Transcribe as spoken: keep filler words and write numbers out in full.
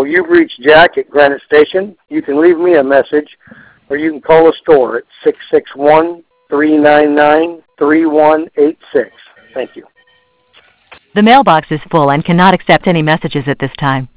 Hello, you've reached Jack at Granite Station. You can leave me a message, or you can call the store at six six one, three nine nine, three one eight six. Thank you. The mailbox is full and cannot accept any messages at this time.